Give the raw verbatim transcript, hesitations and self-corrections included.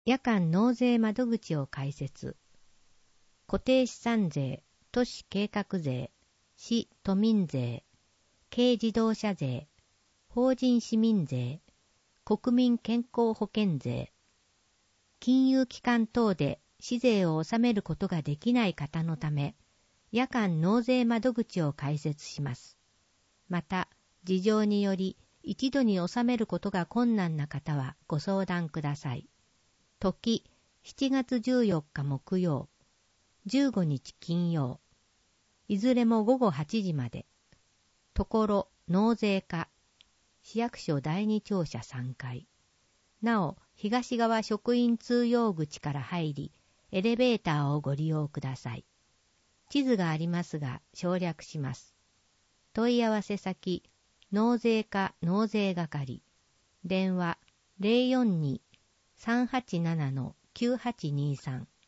夜間納税窓口を開設。固定資産税、都市計画税、市都民税、軽自動車税、法人市民税、国民健康保険税、金融機関等で市税を納めることができない方のため、夜間納税窓口を開設します。また、事情により一度に納めることが困難な方はご相談ください。時、しちがつじゅうよっか木曜、じゅうごにち金曜、いずれもごごはちじまで。ところ、納税課、市役所だいに庁舎さんがい。なお、東側職員通用口から入り、エレベーターをご利用ください。地図がありますが、省略します。問い合わせ先、納税課納税係。電話 ゼロよんに さんはちなな きゅうはちにさん